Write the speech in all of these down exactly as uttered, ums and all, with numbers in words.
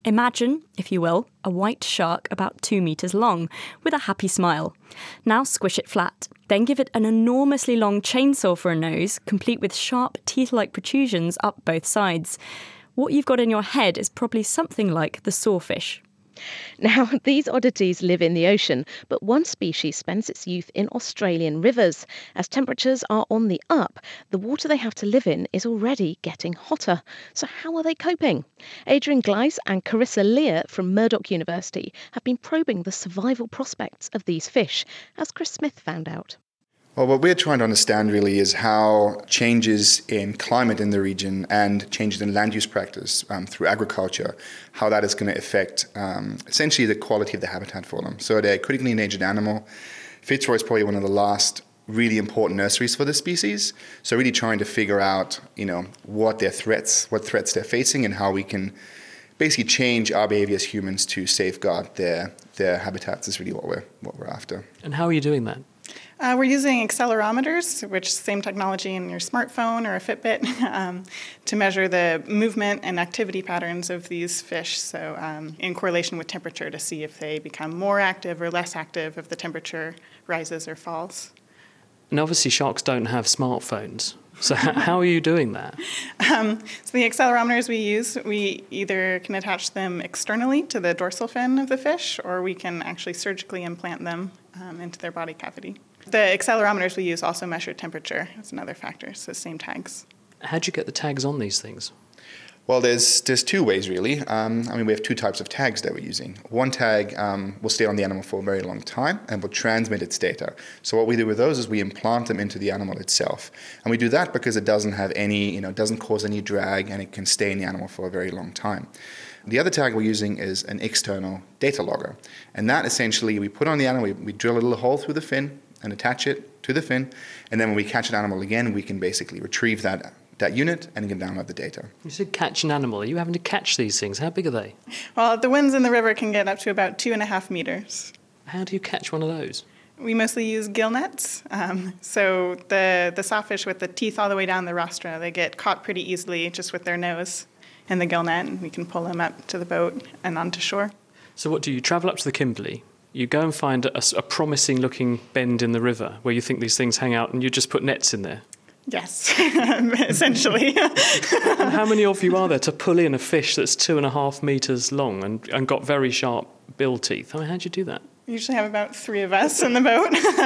Imagine, if you will, a white shark about two metres long, with a happy smile. Now squish it flat, then give it an enormously long chainsaw for a nose, complete with sharp teeth-like protrusions up both sides. What you've got in your head is probably something like the sawfish. Now, these oddities live in the ocean, but one species spends its youth in Australian rivers. As temperatures are on the up, the water they have to live in is already getting hotter. So how are they coping? Adrian Gleis and Carissa Lear from Murdoch University have been probing the survival prospects of these fish, as Chris Smith found out. Well, what we're trying to understand really is how changes in climate in the region and changes in land use practice um, through agriculture, how that is going to affect um, essentially the quality of the habitat for them. So they're a critically endangered animal. Fitzroy is probably one of the last really important nurseries for this species. So really trying to figure out, you know, what their threats, what threats they're facing, and how we can basically change our behavior as humans to safeguard their their habitats is really what we're what we're after. And how are you doing that? Uh, we're using accelerometers, which is the same technology in your smartphone or a Fitbit, um, to measure the movement and activity patterns of these fish, so um, in correlation with temperature to see if they become more active or less active if the temperature rises or falls. And obviously sharks don't have smartphones, so how are you doing that? Um, so the accelerometers we use, we either can attach them externally to the dorsal fin of the fish, or we can actually surgically implant them um, into their body cavity. The accelerometers we use also measure temperature. That's another factor, so same tags. How'd you get the tags on these things? Well, there's there's two ways really. Um, I mean, we have two types of tags that we're using. One tag um, will stay on the animal for a very long time and will transmit its data. So what we do with those is we implant them into the animal itself, and we do that because it doesn't have any, you know, doesn't cause any drag, and it can stay in the animal for a very long time. The other tag we're using is an external data logger, and that essentially we put on the animal. We, we drill a little hole through the fin and attach it to the fin, and then when we catch an animal again, we can basically retrieve that that unit and can download the data. You said catch an animal. Are you having to catch these things? How big are they? Well, the winds in the river can get up to about two and a half meters. How do you catch one of those? We mostly use gill nets. Um, so the, the sawfish with the teeth all the way down the rostra, they get caught pretty easily just with their nose in the gill net, and we can pull them up to the boat and onto shore. So what do you travel up to the Kimberley? You go and find a, a promising-looking bend in the river where you think these things hang out, and you just put nets in there? Yes, essentially. And how many of you are there to pull in a fish that's two and a half metres long and, and got very sharp bill teeth? I mean, how do you do that? We usually have about three of us in the boat.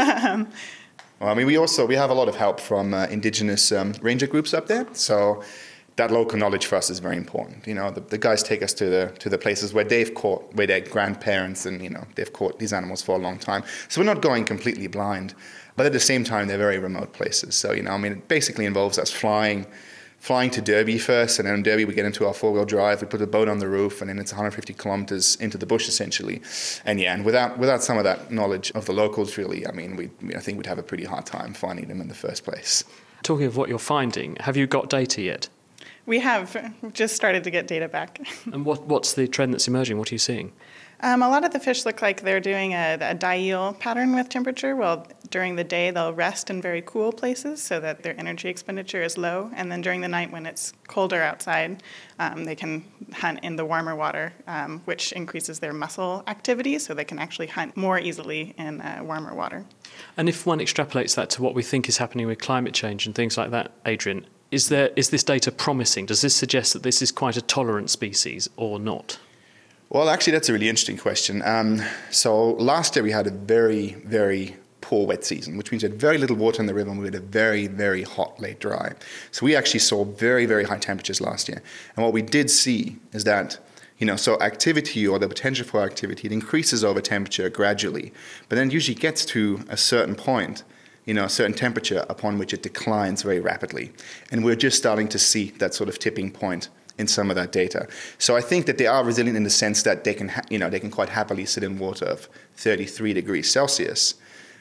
Well, I mean, we also we have a lot of help from uh, indigenous um, ranger groups up there. So that local knowledge for us is very important. You know, the, the guys take us to the to the places where they've caught, where their grandparents and, you know, they've caught these animals for a long time. So we're not going completely blind. But at the same time, they're very remote places. So, you know, I mean, it basically involves us flying flying to Derby first, and then in Derby we get into our four-wheel drive, we put a boat on the roof, and then it's one hundred fifty kilometers into the bush, essentially. And yeah, and without without some of that knowledge of the locals, really, I mean, we I think we'd have a pretty hard time finding them in the first place. Talking of what you're finding, have you got data yet? We have just started to get data back. And what what's the trend that's emerging? What are you seeing? Um, a lot of the fish look like they're doing a, a diel pattern with temperature. Well, during the day, they'll rest in very cool places so that their energy expenditure is low. And then during the night, when it's colder outside, um, they can hunt in the warmer water, um, which increases their muscle activity, so they can actually hunt more easily in uh, warmer water. And if one extrapolates that to what we think is happening with climate change and things like that, Adrian, is there is this data promising? Does this suggest that this is quite a tolerant species or not? Well, actually, that's a really interesting question. Um, so last year we had a very, very poor wet season, which means we had very little water in the river and we had a very, very hot late dry. So we actually saw very, very high temperatures last year. And what we did see is that, you know, so activity or the potential for activity, it increases over temperature gradually, but then it usually gets to a certain point, you know, a certain temperature upon which it declines very rapidly. And we're just starting to see that sort of tipping point in some of that data. So I think that they are resilient in the sense that they can, ha- you know, they can quite happily sit in water of thirty-three degrees Celsius.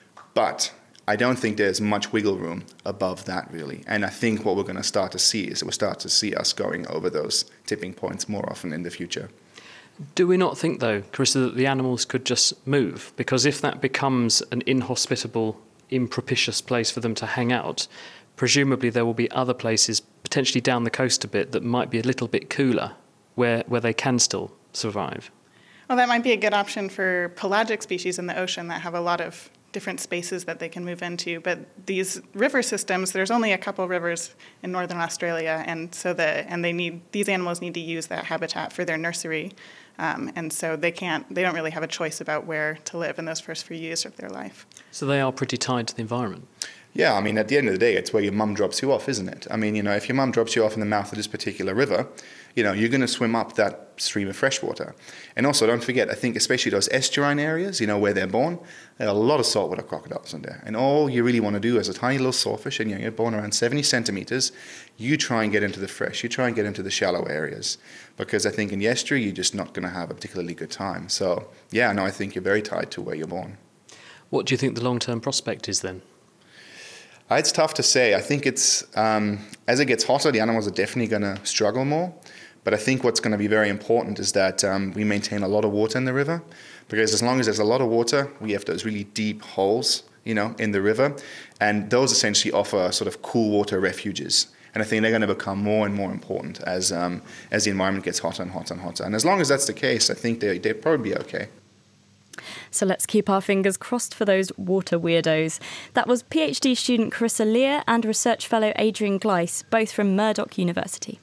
But I don't think there's much wiggle room above that, really. And I think what we're going to start to see is we'll start to see us going over those tipping points more often in the future. Do we not think, though, Carissa, that the animals could just move? Because if that becomes an inhospitable, impropitious place for them to hang out, presumably there will be other places, potentially down the coast a bit, that might be a little bit cooler, where, where they can still survive? Well, that might be a good option for pelagic species in the ocean that have a lot of different spaces that they can move into. But these river systems, there's only a couple rivers in northern Australia, and so the and they need these animals need to use that habitat for their nursery, um, and so they can't they don't really have a choice about where to live in those first few years of their life. So they are pretty tied to the environment. Yeah, I mean, at the end of the day, it's where your mum drops you off, isn't it? I mean, you know, if your mum drops you off in the mouth of this particular river, you know, you're going to swim up that stream of fresh water. And also, don't forget, I think especially those estuarine areas, you know, where they're born, there are a lot of saltwater crocodiles in there. And all you really want to do as a tiny little sawfish, and you know, you're born around seventy centimeters, you try and get into the fresh, you try and get into the shallow areas. Because I think in the estuary, you're just not going to have a particularly good time. So, yeah, no, I think you're very tied to where you're born. What do you think the long-term prospect is then? Uh, It's tough to say. I think it's, um, as it gets hotter, the animals are definitely going to struggle more. But I think what's going to be very important is that um, we maintain a lot of water in the river. Because as long as there's a lot of water, we have those really deep holes, you know, in the river. And those essentially offer sort of cool water refuges. And I think they're going to become more and more important as um, as the environment gets hotter and hotter and hotter. And as long as that's the case, I think they, they'll probably be okay. So let's keep our fingers crossed for those water weirdos. That was PhD student Carissa Lear and research fellow Adrian Gleiss, both from Murdoch University.